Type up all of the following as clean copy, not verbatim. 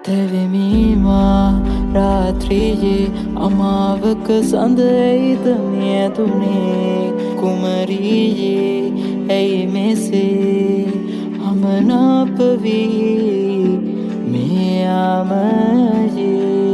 තෙවෙමීමා රාත්‍රියේ අමාවක සඳයිද මියදුනේ කුමරියේ ඇයි මෙසේ අමනාප වී මේ යාමයේ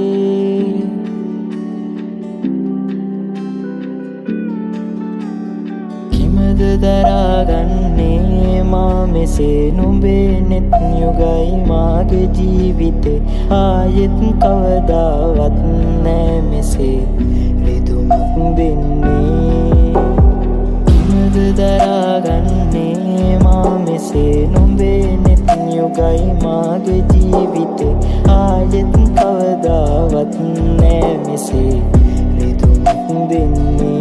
කිමද දරාගන්නේ මා මෙසේ නුඹේ නෙත් යුගයි මාගේ ජීවිතේ ආයෙත් කවදාවත් නෑ මෙසේ රිදුමක් දෙන්නේ කිමද දරාගන්නේ මා මෙසේ නුඹේ නෙත් යුගයි මාගේ ජීවිතේ ආයෙත් කවදාවත් නෑ මෙසේ රිදුමක් දෙන්නේ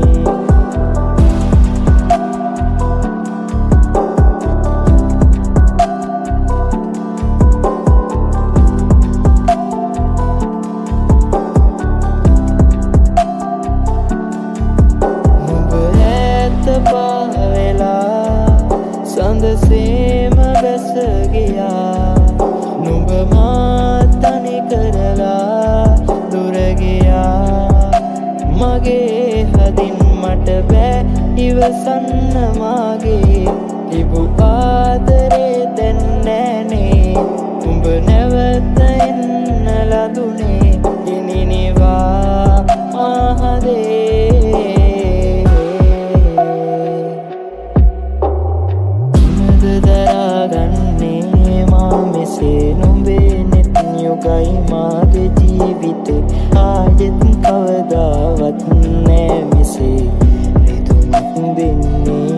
සඳසේම බැස ගියා නුඹ මාත් තනි කරලා දුර ගියා මගේ හදින් මට බෑ ඉවසන්න මාගේ තිබු ආදරේ දැන් නෑනේ උඹ නැවත එන්න ලදුනේ ගිනිනිවා ආහදේ දරාගන්නේ මා මෙසේ නුඹේ නෙත් යුගයි මාගේ ජීවිතේ ආයෙත් කවදාවත් නෑ මෙසේ රිදුමක් දෙන්නේ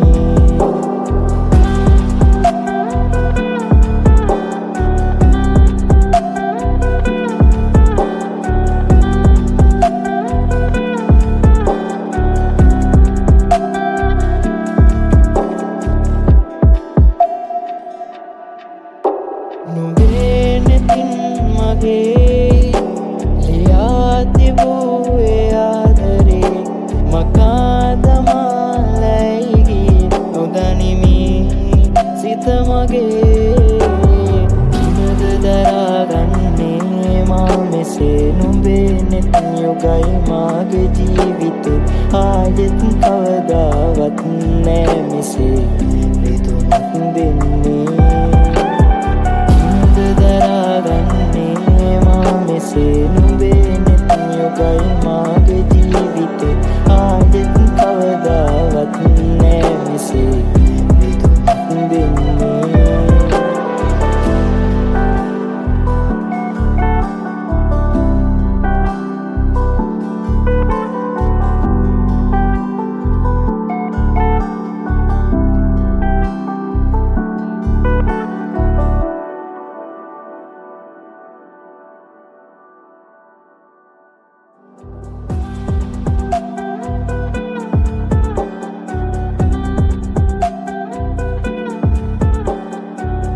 නුඹේ නෙතින් මගේ ලියා තිබූ ඒ ආදරේ මකා දමාලයි ගියේ නොදනිමි සිත මගේ කිමද දරාගන්නේ මා මෙසේ නුඹේ නෙත් යුගයි මාගේ ජීවිතේ ආයෙත් කවදාවත් නෑ මෙසේ රිදුමක් දෙන්නේ මෙසේ නුඹේ නෙත් යුගයි මාගේ ජීවිතේ ආයෙත් කවදාවත් නෑ මෙසේ